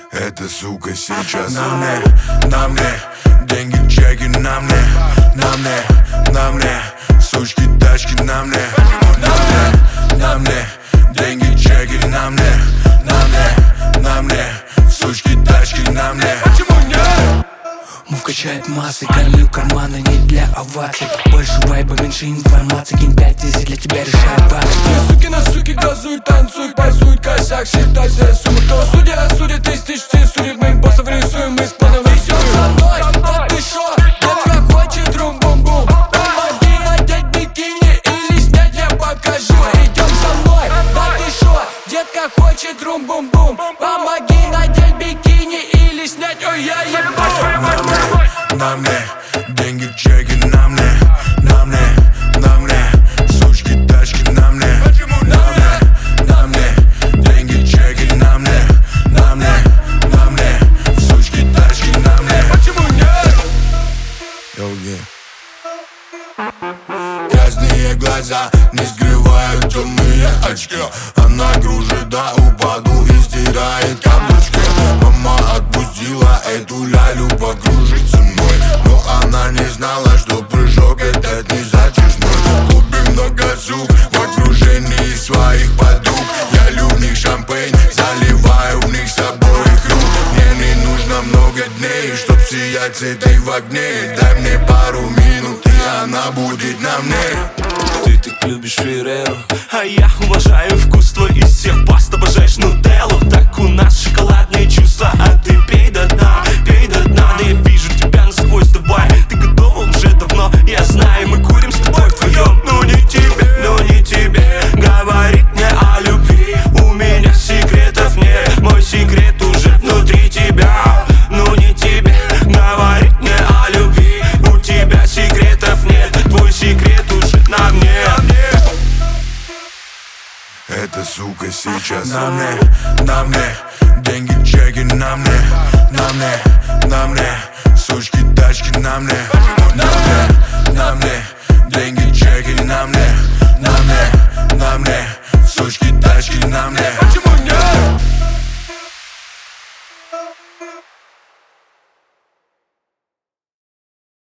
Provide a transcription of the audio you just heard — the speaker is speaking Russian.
Эта сука сейчас на мне деньги, чеки на мне сучки, тачки на мне деньги, чеки на мне сучки, тачки на мне. Мув качает массы, кормлю карманы не для оваций. Больше вайба, меньше информации. Кинь 5000, для тебя решает бак. Две суки на суки газуют, танцуют, пасуют косяк. Считай все суммы, кто судит, из тысячи судит. Мы импостов рисуем, мы с планом рисуем. Со мной, да ты шо, детка хочет рум-бум-бум. Помоги надеть бикини или снять, я покажу. Идем со мной, да ты шо, детка хочет рум-бум-бум. Помоги надеть бикини или снять, ой, я ебу. На мне деньги, чеки на мне сучки, тачки на мне деньги, чеки на мне сучки, тачки на мне. Почему нет? Красные глаза не скрывают темные очки. Она кружит до упаду и стирает каблучки. Мама отпустила эту лялю покружить со мной, но она не знала, что прыжок этот не затяжной. В клубе много сук в окружении своих подруг. Я лью в них шампейн, заливаю в них с обоих рук. Мне не нужно много дней, чтоб сиять с этой в огне. Дай мне пару минут, и она будет на мне. Ты так любишь Ферреро, а я уважаю вкус твой из всех паст. Обожаешь нутеллу, так у нас шоколадные чувства. А ты пей до дна, да я вижу тебя насквозь. Давай, ты готова уже давно, я знаю. Мы курим с тобой вдвоем. Ну не тебе говорить мне о любви. У меня секретов нет, мой секрет уже внутри тебя. Ну не тебе говорить мне о любви. У тебя секретов нет, твой секрет уже на мне. Эта сука сейчас на мне деньги, чеки на мне сучки, тачки на мне деньги, чеки на мне